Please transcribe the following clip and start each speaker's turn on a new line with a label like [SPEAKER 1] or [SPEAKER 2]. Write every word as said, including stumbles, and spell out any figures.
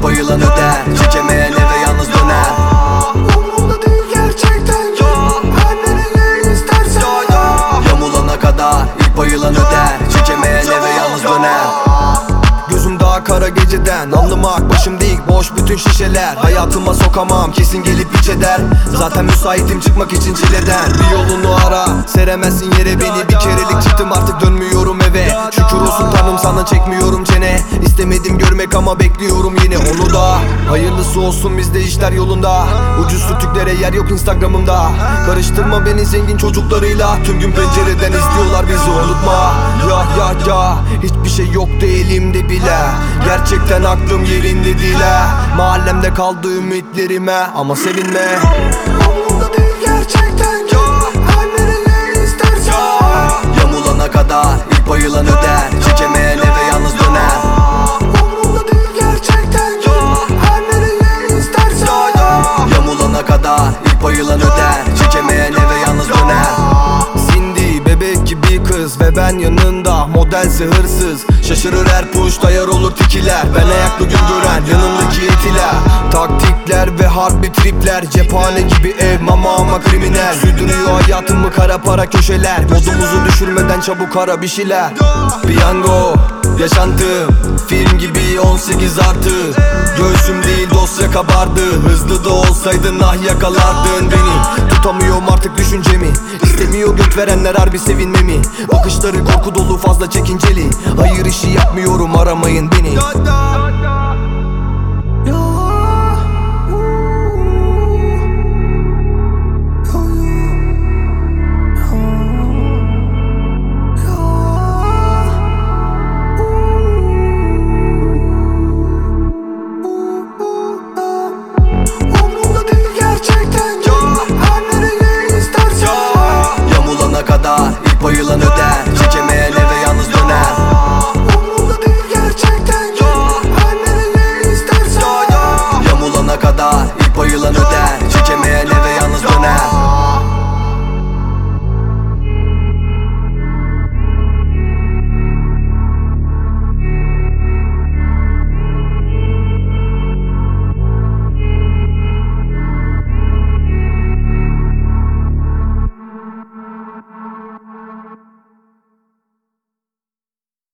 [SPEAKER 1] bayılan öder, çekemeyen eve yalnız döner.
[SPEAKER 2] Umurumda değil gerçekten, her nereye istersen.
[SPEAKER 1] Yamulana kadar ilk bayılan öder, çekemeyen eve yalnız döner. Gözüm daha kara geceden, anlamak başım dik, boş bütün şişeler. Hayatıma sokamam, kesin gelip iç eder. Zaten müsaitim çıkmak için çileden. Bir yolunu ara, seremezsin yere beni. Bir kerelik çıktım artık dönmüyorum eve. Şükür olsun tanrım sana çekmiyorum çene. İstemedim görmek ama bekliyorum yine onu da. Hayırlısı olsun bizde işler yolunda. Ucuz sütüklere yer yok Instagram'ımda. Karıştırma beni zengin çocuklarıyla. Tüm gün pencereden izliyorlar bizi, unutma. Ya ya ya, hiçbir şey yoktu elimde bile. Gerçekten aklım yerinde değil ha. Mahallemde kaldı ümitlerime ama sevinme.
[SPEAKER 2] Umurumda değil gerçekten, her nereye istersen.
[SPEAKER 1] Yamulana kadar ilk bayılan öder, çekemeyen eve yalnız döner.
[SPEAKER 2] Umurumda değil gerçekten, her nereye istersen.
[SPEAKER 1] Yamulana kadar ilk bayılan öder, çekemeyen eve yalnız döner. Cindy bebek gibi kız ve ben yanında, modelse hırsız. Şaşırır her push, dayar olur tikiler. Ben ayaklı gün gören yanımdaki etiler. Taktikler ve harbi tripler, cephane gibi ev mama ama kriminal. Sürdürüyor hayatımı kara para köşeler. Modumuzu düşürmeden çabuk ara bir şeyler. Piyango yaşantım, film gibi on sekiz artı. Göğsüm değil dosya kabardı. Hızlı da olsaydın ah yakalardın beni. Tutamıyorum artık düşüncemi. İstemiyor göt verenler harbi sevinmemi. Bakışları korku dolu fazla çekinceli. Hayır işi yapmıyorum aramayın beni.